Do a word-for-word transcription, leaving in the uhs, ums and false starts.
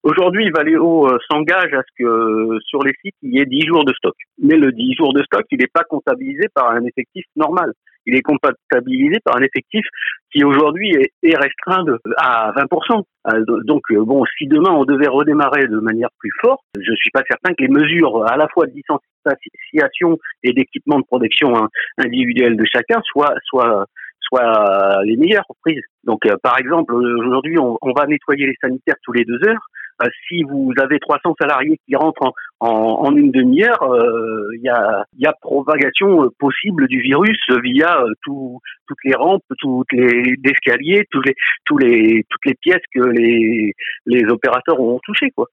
Aujourd'hui, Valeo euh, s'engage à ce que euh, sur les sites, il y ait dix jours de stock. Mais le dix jours de stock, il n'est pas comptabilisé par un effectif normal. Il est comptabilisé par un effectif qui aujourd'hui est, est restreint de, à vingt pour cent. Euh, donc, euh, bon, si demain on devait redémarrer de manière plus forte, je suis pas certain que les mesures à la fois de distanciation et d'équipement de protection hein, individuelle de chacun soient, soient soient les meilleures prises. Donc, euh, par exemple, aujourd'hui, on, on va nettoyer les sanitaires tous les deux heures. Euh, si vous avez trois cents salariés qui rentrent en, en, en une demi-heure, il euh, y, a, y a propagation euh, possible du virus via euh, tout, toutes les rampes, toutes les escaliers, tous les, tous les, toutes les pièces que les, les opérateurs ont touchées, quoi.